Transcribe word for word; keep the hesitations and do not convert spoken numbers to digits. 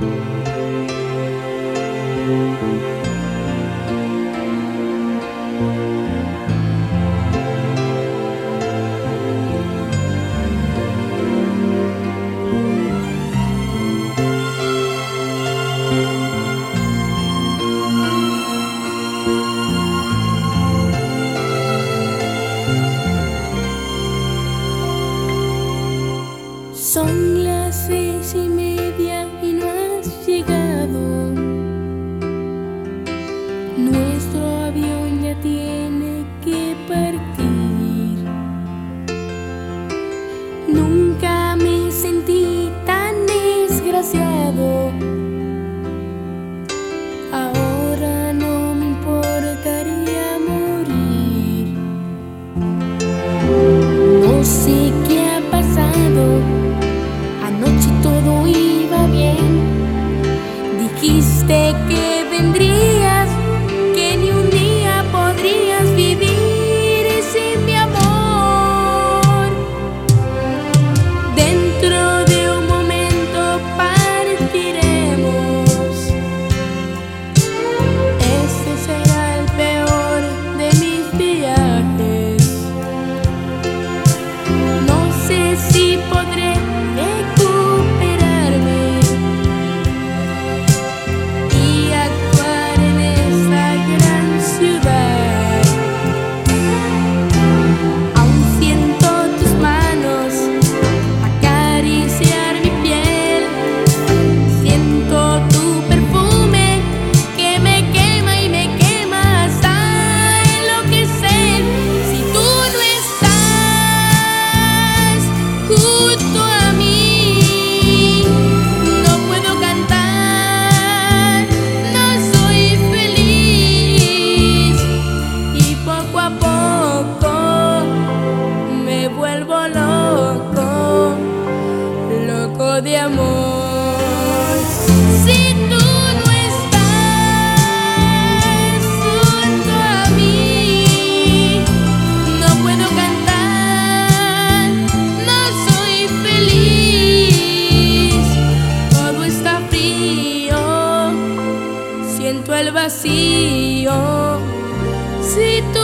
Son las seis y media y no has llegado. Nuestro avión ya tiene que partir. Nunca me sentí tan desgraciado. Ahora no me importaría morir. No sé qué ha pasado. Anoche todo iba bien. Dijiste que vendrías, que ni un día podrías vivir sin mi amor. Dentro de un momento partiremos. Este será el peor de mis viajes. No sé si podré recuperarme y actuar en esta gran ciudad. Aún siento tus manos acariciar mi piel. Siento tu perfume que me quema y me quema hasta enloquecer. Si tú no estás junto a mí, no puedo cantar, no soy feliz. Y poco a poco me vuelvo loco, loco de amor. Si tú no estás junto a mí, no puedo cantar, no soy feliz. Todo está frío, siento el vacío. Si tú